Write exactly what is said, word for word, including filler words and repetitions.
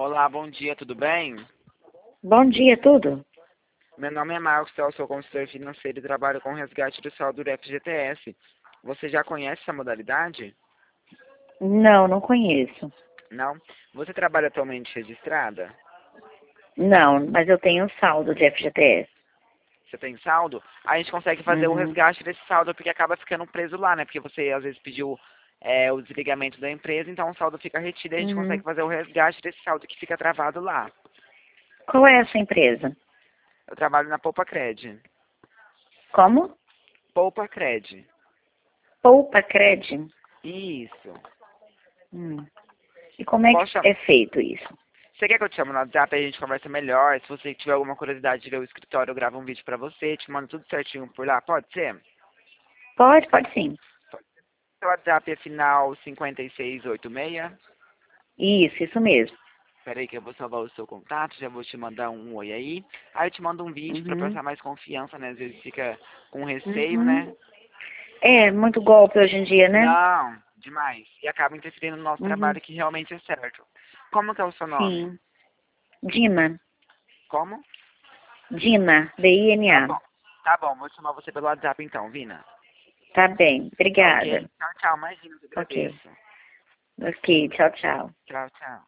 Olá, bom dia, tudo bem? Bom dia, tudo? Meu nome é Marcos, eu sou consultor financeiro e trabalho com resgate do saldo do F G T S. Você já conhece essa modalidade? Não, não conheço. Não? Você trabalha atualmente registrada? Não, mas eu tenho um saldo de F G T S. Você tem saldo? A gente consegue fazer o Uhum. resgate desse saldo porque acaba ficando preso lá, né? Porque você às vezes pediu é, o desligamento da empresa, então o saldo fica retido e a gente consegue Uhum. fazer o resgate desse saldo que fica travado lá. Qual é essa empresa? Eu trabalho na Poupa Cred. Como? Poupa Cred. Poupa Cred. Isso. Hum. E como é que Posso chamar? é feito isso? Você quer que eu te chame no WhatsApp e a gente conversa melhor? Se você tiver alguma curiosidade de ver o escritório, eu gravo um vídeo pra você, te mando tudo certinho por lá, pode ser? Pode, pode sim. Seu WhatsApp é final cinquenta e seis oitenta e seis. Isso, isso mesmo. Espera aí que eu vou salvar o seu contato, já vou te mandar um oi aí. Aí eu te mando um vídeo pra Uhum. passar mais confiança, né? Às vezes fica com receio, né? Uhum. É, muito golpe hoje em dia, né? Não, demais. E acaba interferindo no nosso Uhum. trabalho que realmente é certo. Como que é o seu nome? Sim. Dina. Como? Dina, Tá D I N A. bom. Tá bom, vou chamar você pelo WhatsApp então, Vina. Tá bem, Tá ok? obrigada. Tchau, tchau. Imagina, eu Ok. agradeço. Ok, tchau, tchau. Tchau, tchau.